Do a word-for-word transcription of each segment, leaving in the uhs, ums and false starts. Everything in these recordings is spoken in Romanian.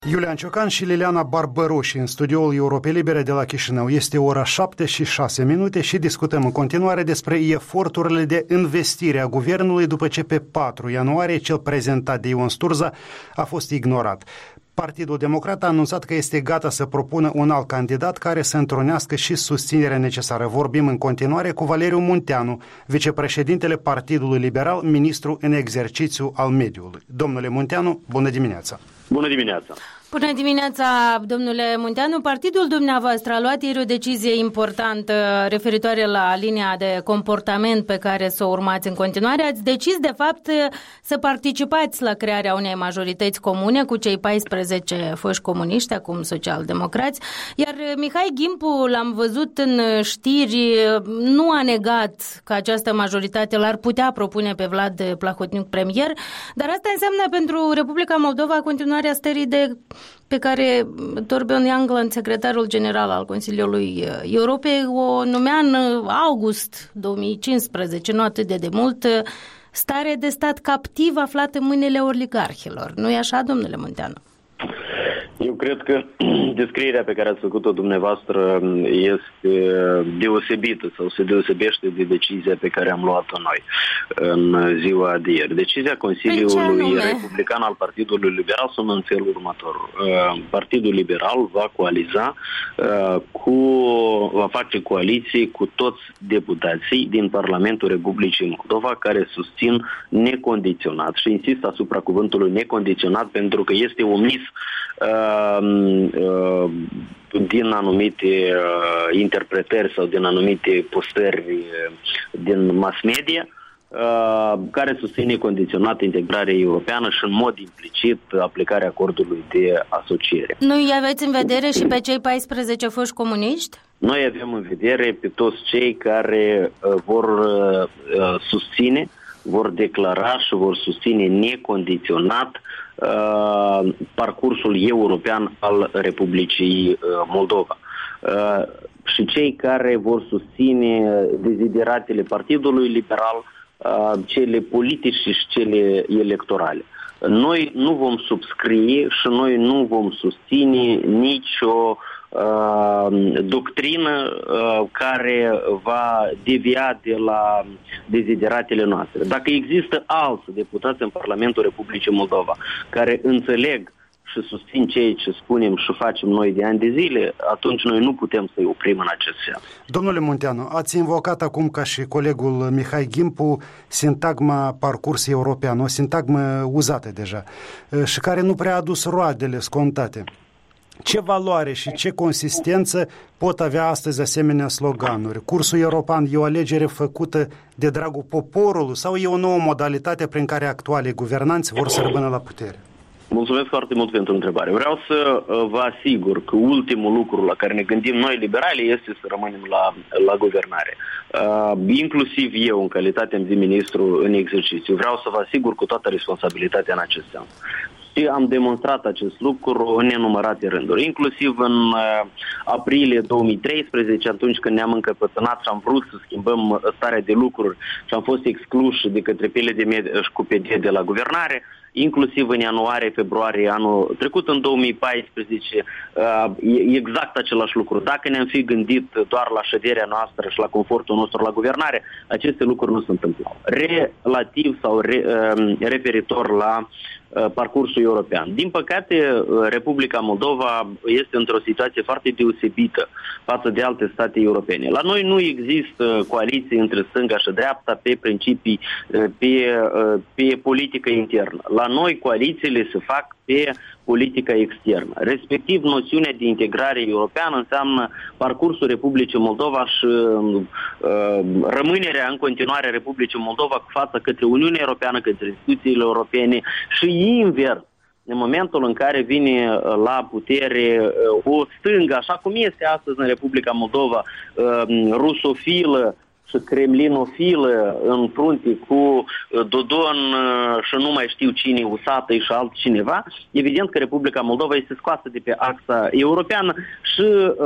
Iulian Ciocan și Liliana Barbăroși în studioul Europei Libere de la Chișinău. Este ora șapte și șase minute și discutăm în continuare despre eforturile de investire a guvernului după ce pe patru ianuarie cel prezentat de Ion Sturza a fost ignorat. Partidul Democrat a anunțat că este gata să propună un alt candidat care să întrunească și susținerea necesară. Vorbim în continuare cu Valeriu Munteanu, vicepreședintele Partidului Liberal, ministru în exercițiu al mediului. Domnule Munteanu, bună dimineața! Bună dimineața! Bună dimineața, domnule Munteanu. Partidul dumneavoastră a luat ieri o decizie importantă referitoare la linia de comportament pe care să o urmați în continuare. Ați decis, de fapt, să participați la crearea unei majorități comune cu cei paisprezece foști comuniști, acum social-democrați, iar Mihai Gimpu, l-am văzut în știri, nu a negat că această majoritate l-ar putea propune pe Vlad Plahotniuc premier, dar asta înseamnă pentru Republica Moldova continuarea stării de pe care Torbjörn Jagland, secretarul general al Consiliului Europei, o numea în august două mii cincisprezece, nu atât de demult, stare de stat captiv aflată în mâinile oligarhilor. Nu-i așa, domnule Munteanu? Eu cred că descrierea pe care ați făcut-o dumneavoastră este deosebită sau se deosebește de decizia pe care am luat-o noi în ziua de ieri. Decizia Consiliului Republican al Partidului Liberal sunt în felul următor. Partidul Liberal va coaliza cu, va face coaliții cu toți deputații din Parlamentul Republicii Moldova care susțin necondiționat, și insist asupra cuvântului necondiționat pentru că este omis din anumite interpretări sau din anumite postări din mass media care susține condiționat integrarea europeană și în mod implicit aplicarea acordului de asociere. Nu îi aveți în vedere și pe cei paisprezece foști comuniști? Noi avem în vedere pe toți cei care vor susține, vor declara și vor susține necondiționat uh, parcursul european al Republicii uh, Moldova. Uh, și cei care vor susține dezideratele Partidului Liberal, uh, cele politice și cele electorale. Noi nu vom subscrie și noi nu vom susține nicio Uh, doctrină uh, care va devia de la dezideratele noastre. Dacă există alți deputați în Parlamentul Republicii Moldova care înțeleg și susțin ceea ce spunem și facem noi de ani de zile, atunci noi nu putem să-i oprim în acest sens. Domnule Munteanu, ați invocat acum ca și colegul Mihai Gimpu sintagma parcurs european, o sintagmă uzată deja și care nu prea a adus roadele scontate. Ce valoare și ce consistență pot avea astăzi asemenea sloganuri? Cursul european e o alegere făcută de dragul poporului sau e o nouă modalitate prin care actualii guvernanți vor să rămână la putere? Mulțumesc foarte mult pentru întrebare. Vreau să vă asigur că ultimul lucru la care ne gândim noi liberali este să rămânem la, la guvernare. Uh, inclusiv eu, în calitate de ministru în exercițiu, vreau să vă asigur cu toată responsabilitatea în acest sens. Și am demonstrat acest lucru în nenumărate rânduri, inclusiv în uh, aprilie două mii treisprezece, atunci când ne-am încăpățânat și am vrut să schimbăm starea de lucruri și am fost excluși de către P L D și cu P D de la guvernare, inclusiv în ianuarie-februarie anul trecut, în două mii paisprezece, uh, exact același lucru. Dacă ne-am fi gândit doar la șederea noastră și la confortul nostru la guvernare, aceste lucruri nu se întâmplau. Relativ sau re, uh, referitor la parcursul european. Din păcate, Republica Moldova este într-o situație foarte deosebită față de alte state europene. La noi nu există coaliții între stânga și dreapta pe principii, pe, pe politică internă. La noi coalițiile se fac pe politica externă. Respectiv, noțiunea de integrare europeană înseamnă parcursul Republicii Moldova și uh, rămânerea în continuare a Republicii Moldova cu față către Uniunea Europeană, către instituțiile europene și invers. În momentul în care vine la putere o stângă, așa cum este astăzi în Republica Moldova, uh, rusofilă și cremlinofilă în frunte cu Dodon și nu mai știu cine, Usată și altcineva, evident că Republica Moldova este scoasă de pe axa europeană și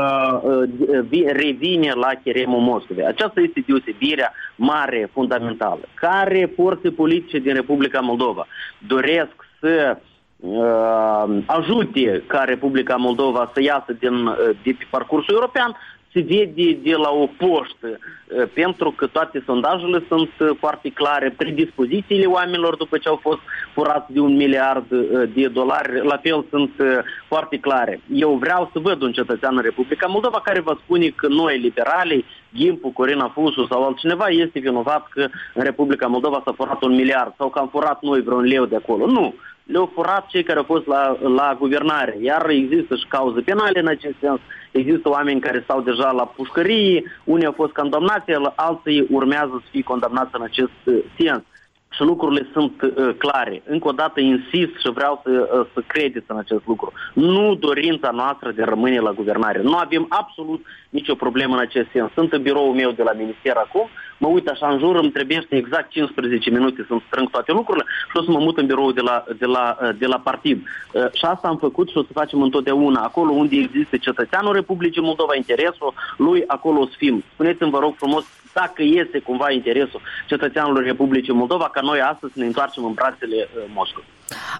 uh, revine la cheremul Moscovei. Aceasta este deosebirea mare, fundamentală. Care forțe politice din Republica Moldova doresc să uh, ajute ca Republica Moldova să iasă din, uh, de pe parcursul european, se vede de la o poștă, pentru că toate sondajele sunt foarte clare, predispozițiile oamenilor după ce au fost furați de un miliard de dolari, la fel sunt foarte clare. Eu vreau să văd un cetățean în Republica Moldova care va spune că noi, liberalii, Gimpu, Corina Fusu sau altcineva este vinovat că în Republica Moldova s-a furat un miliard sau că am furat noi vreun leu de acolo. Nu! Le-au furat cei care au fost la, la guvernare, iar există și cauze penale în acest sens, există oameni care stau deja la pușcărie, unii au fost condamnați, alții urmează să fie condamnați în acest sens. Și lucrurile sunt uh, clare. Încă o dată insist și vreau să, uh, să credeți în acest lucru. Nu dorința noastră de a rămâne la guvernare. Nu avem absolut nicio problemă în acest sens. Sunt în biroul meu de la minister acum, mă uit așa în jur, îmi trebuie exact cincisprezece minute să-mi strâng toate lucrurile și o să mă mut în biroul de la, de la, de la partid. Uh, și asta am făcut și o să facem întotdeauna. Acolo unde există cetățeanul Republicii Moldova, interesul lui, acolo o să fim. Spuneți-mi, vă rog frumos, dacă este cumva interesul cetățeanului Republicii Moldova, ca noi astăzi să ne întoarcem în brațele uh, Moscovei.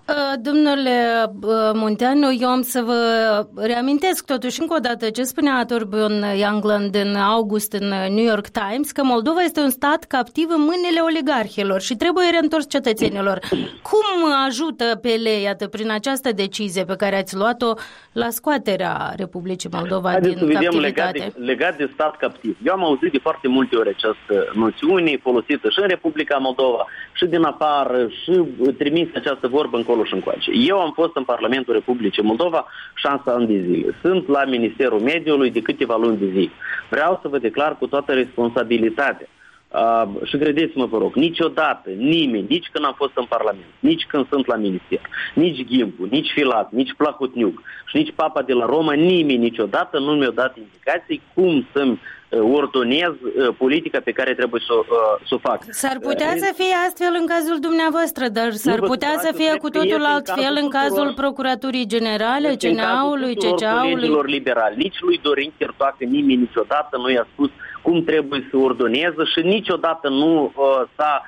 Domnule Munteanu, eu am să vă reamintesc totuși încă o dată ce spunea Torbjörn Jagland în august în New York Times, că Moldova este un stat captiv în mâinile oligarhilor și trebuie reîntors cetățenilor. Cum ajută P L, iată, prin această decizie pe care ați luat-o la scoaterea Republicii Moldova Haideți din captivitate? Legat de, legat de stat captiv. Eu am auzit de foarte multe ori această noțiune folosită și în Republica Moldova și din afară și trimis această vorbă încolo și încoace. Eu am fost în Parlamentul Republicii Moldova șase ani de zile. Sunt la Ministerul Mediului de câteva luni de zile. Vreau să vă declar cu toată responsabilitatea. Uh, și credeți-mă, vă rog, niciodată, nimeni, nici când am fost în Parlament, nici când sunt la minister, nici Gimpu, nici Filat, nici Plahotniuc și nici Papa de la Roma, nimeni niciodată nu mi-a dat indicații cum să-mi ordonez uh, politica pe care trebuie să, uh, să o fac. S-ar putea uh, să fie astfel în cazul dumneavoastră, dar s-ar putea să fie cu totul altfel în cazul Procuraturii Generale, C N A-ului, C C A-ului. liberali. Nici lui Dorin Chirtoacă nimeni niciodată nu i-a spus cum trebuie să ordoneze și niciodată nu uh, s-a,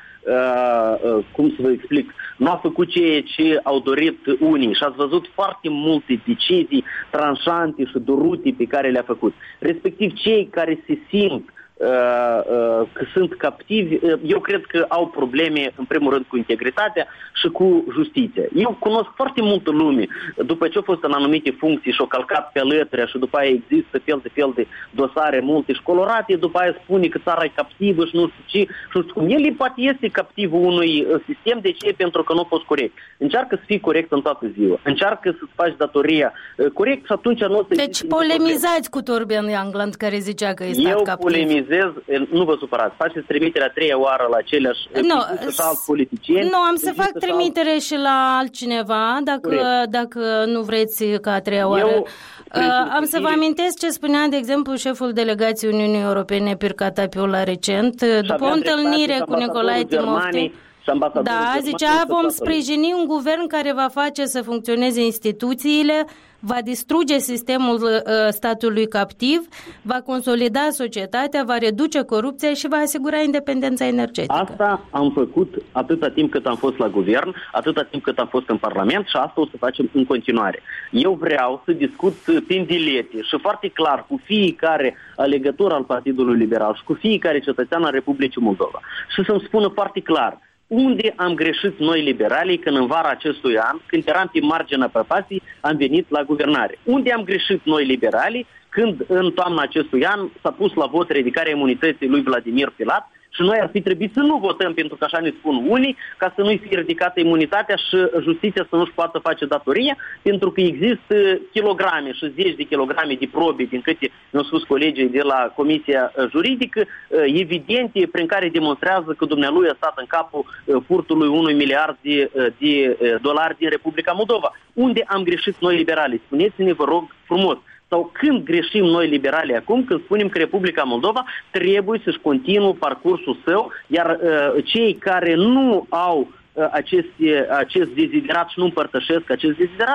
uh, uh, cum să vă explic, nu a făcut ceea ce au dorit unii și ați văzut foarte multe decizii tranșante și durute pe care le-a făcut. Respectiv cei care se simt uh, uh, că sunt captivi, uh, eu cred că au probleme în primul rând cu integritatea și cu justiția. Eu cunosc foarte multă lume, după ce au fost în anumite funcții și au calcat pe alături și după aia există fel de fel de dosare multe și colorate, după aia spune că țara e captivă și nu știu ce, și nu știu cum. El poate este captivul unui sistem, de ce? Pentru că nu a fost corect. Încearcă să fii corect în toată ziua. Încearcă să-ți faci datoria corect și atunci nu o să... Deci polemizați cu Torbjörn Jagland care zicea că e stat Eu captiv. polemizez, nu vă supărați, faceți trimiterea a treia oară la aceleași no, alți politicieni. Nu, am să fac trimitere și la altcineva, dacă, dacă nu vreți ca a treia oară. Eu, uh, am să vă amintesc ce spunea, de exemplu, șeful delegației Uniunii Europene, Pirca Tapiula, recent, după o întâlnire cu Nicolae Timofti. Da, zicea, vom sprijini un guvern care va face să funcționeze instituțiile, va distruge sistemul uh, statului captiv, va consolida societatea, va reduce corupția și va asigura independența energetică. Asta am făcut atâta timp cât am fost la guvern, atâta timp cât am fost în Parlament și asta o să facem în continuare. Eu vreau să discut prin dilete și foarte clar cu fiecare alegător al Partidului Liberal și cu fiecare cetățean al Republicii Moldova și să-mi spună foarte clar unde am greșit noi liberalii când în vara acestui an, când eram pe marginea prăpastii, am venit la guvernare. Unde am greșit noi liberalii când în toamna acestui an s-a pus la vot ridicarea imunității lui Vladimir Filat și noi ar fi trebuit să nu votăm, pentru că așa ne spun unii, ca să nu-i fie ridicată imunitatea și justiția să nu-și poată face datoria, pentru că există kilograme și zeci de kilograme de probe, din câte mi-au spus colegii de la Comisia Juridică, evidente, prin care demonstrează că dumnealui a stat în capul furtului unui miliard de, de dolari din Republica Moldova. Unde am greșit noi liberali? Spuneți-ne, vă rog frumos. Sau când greșim noi liberali acum, când spunem că Republica Moldova trebuie să-și continue parcursul său, iar uh, cei care nu au uh, acest, uh, acest deziderat și nu împărtășesc acest deziderat,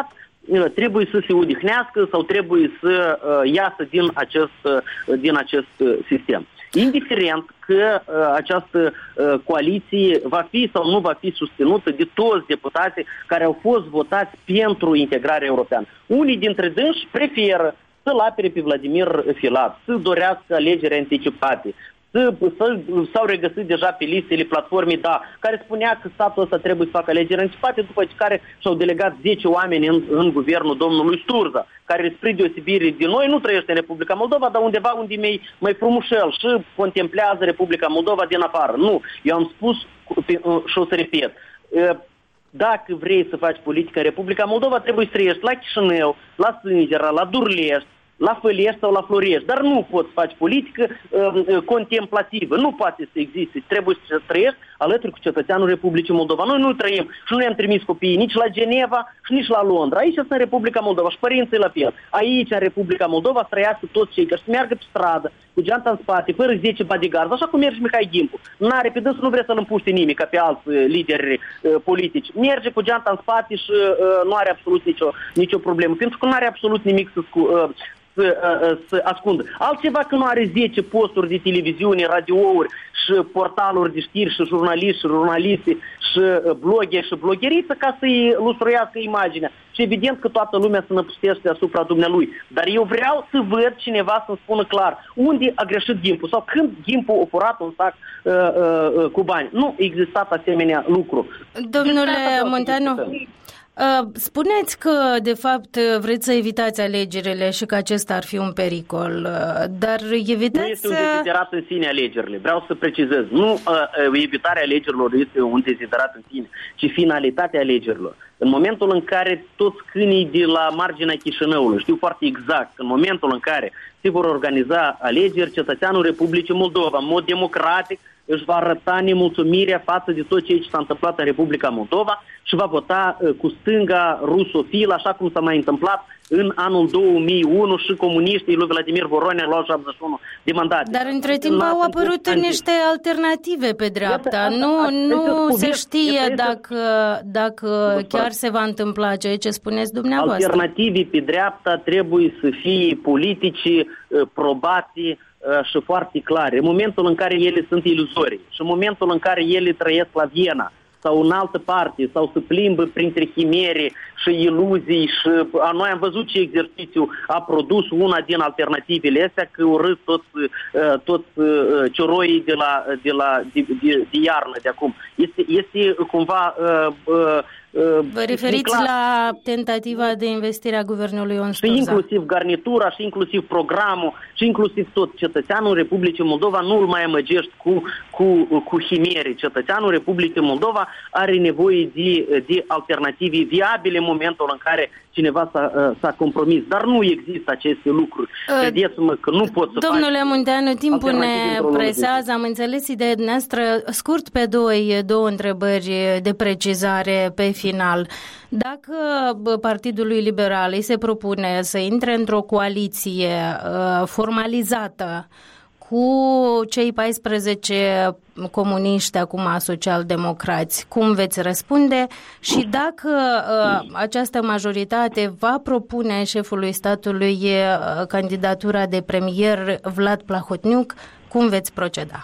trebuie să se odihnească sau trebuie să iasă din acest, din acest sistem. Indiferent că uh, această uh, coaliție va fi sau nu va fi susținută de toți deputații care au fost votați pentru integrarea europeană. Unii dintre dânsi preferă să-l apere pe Vladimir Filat, să dorească alegeri anticipate, să, să, s-au regăsit deja pe listele platformei, da, care spunea că statul ăsta trebuie să facă alegeri anticipate, după care și-au delegat zece oameni în, în guvernul domnului Sturza, care, spre deosebire de noi, nu trăiește în Republica Moldova, dar undeva unde mai, mai frumușel și contemplează Republica Moldova din afară. Nu, eu am spus și o să repet, dacă vrei să faci politică în Republica Moldova, trebuie să trăiești la Chișinău, la Sângera, la Durlești, la Făliești sau la Floriești, dar nu poți să faci politică uh, contemplativă, nu poate să existe, trebuie să trăiești alături cu cetățeanul Republicii Moldova. Noi nu trăim și nu ne-am trimis copiii nici la Geneva și nici la Londra. Aici sunt în Republica Moldova și părinții la fel. Aici, în Republica Moldova, să trăiască toți cei care să meargă pe stradă, cu geanta în spate, fără zece bodyguards, așa cum merge Mihai Gimpu. N-are pe dânsul, nu vrea să-l împuște nimic, ca pe alți uh, lideri uh, politici. Merge cu geanta în spate și uh, nu are absolut nicio, nicio problemă, pentru că nu are absolut nimic să scu- uh, Să, să ascundă. Altceva că nu are zece posturi de televiziune, radiouri și portaluri de știri și jurnaliști și jurnalisti și blogeri și blogheriță ca să-i lustruiască imaginea. Și evident că toată lumea se năpustește asupra dumnealui. Dar eu vreau să văd cineva să-mi spună clar unde a greșit Gimpu sau când Gimpu a furat un sac uh, uh, cu bani. Nu existat asemenea lucru. Domnule Munteanu, spuneți că, de fapt, vreți să evitați alegerile și că acesta ar fi un pericol, dar evitați... Nu este un deziderat în sine alegerile, vreau să precizez. Nu evitarea alegerilor este un deziderat în sine, ci finalitatea alegerilor. În momentul în care toți câinii de la marginea Chișinăului știu foarte exact, în momentul în care se vor organiza alegeri, cetățeanul Republicii Moldova, în mod democratic, își va arăta nemulțumirea față de tot ceea ce s-a întâmplat în Republica Moldova și va vota uh, cu stânga rusofil, așa cum s-a mai întâmplat în anul două mii unu și comuniștii lui Vladimir Voronea luau șaptezeci și unu de mandate. Dar între timp au apărut niște alternative pe dreapta. Iată, nu a, a, nu se știe dacă, dacă chiar se va întâmpla ceea ce spuneți dumneavoastră. Alternativii pe dreapta trebuie să fie politici probați și foarte clare. În momentul în care ele sunt iluzorii și în momentul în care ele trăiesc la Viena sau în altă parte, sau se plimbă printre chimere și iluzii și a, noi am văzut ce exercițiu a produs una din alternativele astea, că urât toți, toți cioroii de, la, de, la, de, de, de iarnă de acum. Este, este cumva... Uh, uh, Vă referiți clar, la tentativa de investire a guvernului Ion Sturza. Și inclusiv garnitura, și inclusiv programul, și inclusiv tot. Cetățeanul Republicii Moldova nu îl mai amăgești cu, cu, cu chimere. Cetățeanul Republicii Moldova are nevoie de, de alternative viabile în momentul în care cineva s-a, s-a compromis. Dar nu există aceste lucruri. Credeți-mă că nu pot să Domnule Munteanu, timpul ne presează. Am înțeles ideea noastră. Scurt pe doi, două întrebări de precizare pe final. Dacă Partidului Liberal îi se propune să intre într-o coaliție uh, formalizată cu cei paisprezece comuniști, acum social-democrați, cum veți răspunde? Și dacă uh, această majoritate va propune șefului statului uh, candidatura de premier Vlad Plahotniuc, cum veți proceda?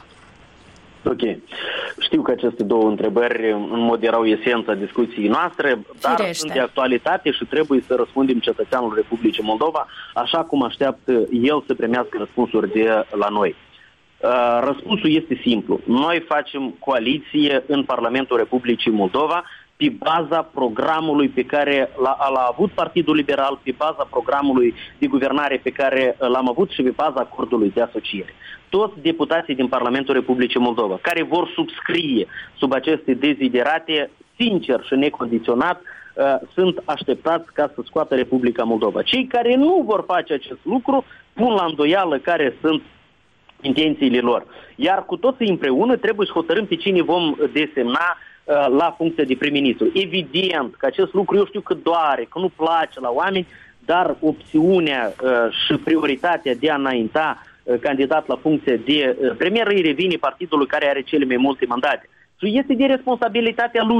Ok. Știu că aceste două întrebări în mod erau esența discuției noastre, dar Firește. sunt de actualitate și trebuie să răspundem cetățeanul Republicii Moldova așa cum așteaptă el să primească răspunsuri de la noi. Răspunsul este simplu. Noi facem coaliție în Parlamentul Republicii Moldova pe baza programului pe care l-a, l-a avut Partidul Liberal, pe baza programului de guvernare pe care l-am avut și pe baza acordului de asociere. Toți deputații din Parlamentul Republicii Moldova care vor subscrie sub aceste deziderate, sincer și necondiționat, uh, sunt așteptați ca să scoată Republica Moldova. Cei care nu vor face acest lucru pun la îndoială care sunt intențiile lor. Iar cu toții împreună trebuie să hotărâm pe cine vom desemna uh, la funcția de prim-ministru. Evident că acest lucru eu știu că doare, că nu place la oameni, dar opțiunea uh, și prioritatea de a înainta uh, candidat la funcția de uh, premier îi revine partidului care are cele mai multe mandate. Și este de responsabilitatea lui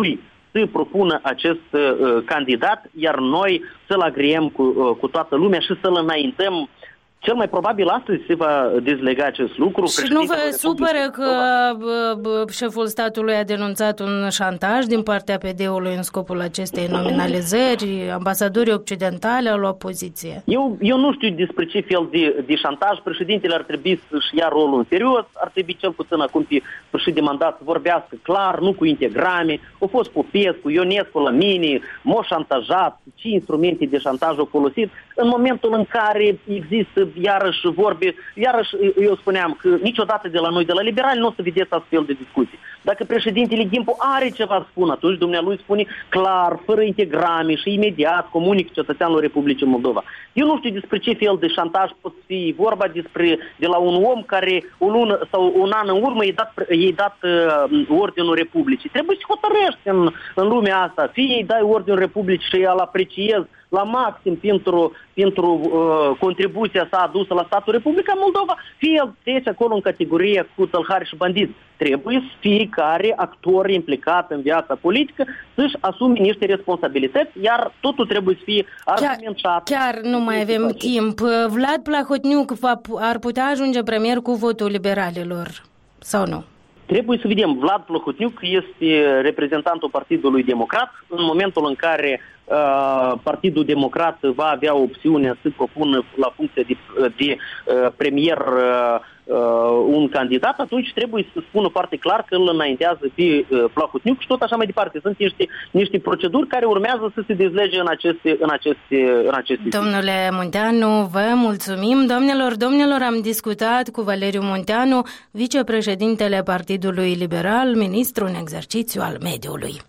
să propună acest uh, candidat, iar noi să-l agriem cu, uh, cu toată lumea și să-l înaintăm. Cel mai probabil astăzi se va dezlega acest lucru. Și nu vă supără că șeful statului a denunțat un șantaj din partea P D-ului în scopul acestei nominalizări? Ambasadorii occidentali au luat poziție. Eu, eu nu știu despre ce fel de, de șantaj. Președintele ar trebui să-și ia rolul în serios. Ar trebui cel puțin acum pe sfârșit de mandat să vorbească clar, nu cu integrame. Au fost Popescu, Ionescu la mine, m-au șantajat, ce instrumente de șantaj au folosit. În momentul în care există iarăși vorbe, iarăși eu spuneam că niciodată de la noi, de la liberali, nu o să vedeți astfel de discuții. Dacă președintele Gimpu are ceva să spună, atunci dumnealui spune clar, fără integrame și imediat comunic cetățeanul Republicii Moldova. Eu nu știu despre ce fel de șantaj pot fi vorba despre de la un om care o lună sau un an în urmă i-a dat, i-a dat uh, Ordinul Republicii. Trebuie să hotărăști în, în lumea asta. Fie îi dai Ordinul Republicii și îl apreciezi la maxim pentru, pentru uh, contribuția sa adusă la statul Republica Moldova, fie el trece acolo în categorie cu tălhari și bandiți. Trebuie fiecare actor implicat în viața politică să-și asume niște responsabilități, iar totul trebuie să fie argumentat. Chiar, chiar nu mai avem timp. Vlad Plahotniuc ar putea ajunge premier cu votul liberalilor, sau nu? Trebuie să vedem. Vlad Plahotniuc este reprezentantul Partidului Democrat. În momentul în care uh, Partidul Democrat va avea opțiunea să propună la funcție de, de uh, premier uh, un candidat, atunci trebuie să spună foarte clar că îl înaintează pe uh, Plahotniuc și tot așa mai departe. Sunt niște, niște proceduri care urmează să se dezlege în aceste, în aceste, în aceste Domnule Munteanu, vă mulțumim. Doamnelor, domnilor, am discutat cu Valeriu Munteanu, vicepreședintele Partidului Liberal, ministru în exercițiu al mediului.